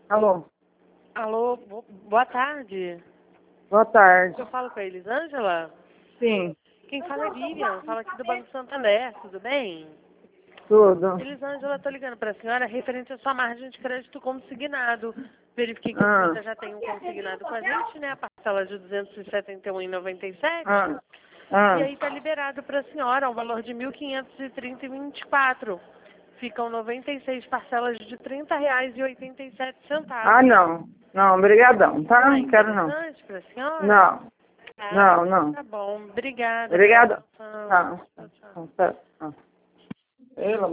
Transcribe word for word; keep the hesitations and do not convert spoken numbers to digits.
Alô? Alô, bo- boa tarde. Boa tarde. Eu falo com a Elisângela? Sim, Quem fala é Vivian, fala aqui do Banco Santander, tudo bem? tudo. Elisângela, estou ligando para a senhora referente à sua margem de crédito consignado. Verifiquei que Ah, você já tem um consignado com a gente, né? A parcela de duzentos e setenta e um reais e noventa e sete ah, centavos. ah. E aí está liberado para a senhora o valor de mil quinhentos e trinta reais e vinte e quatro centavos. Ficam noventa e seis parcelas de trinta reais e oitenta e sete centavos. Ah, não. Não, obrigadão, tá? Não é Não quero não. interessante para a senhora? Não, Ah, não, não. tá bom. Obrigada pela Obrigada. atenção. Não, Tchau, tchau. não, tá. Não. Pelo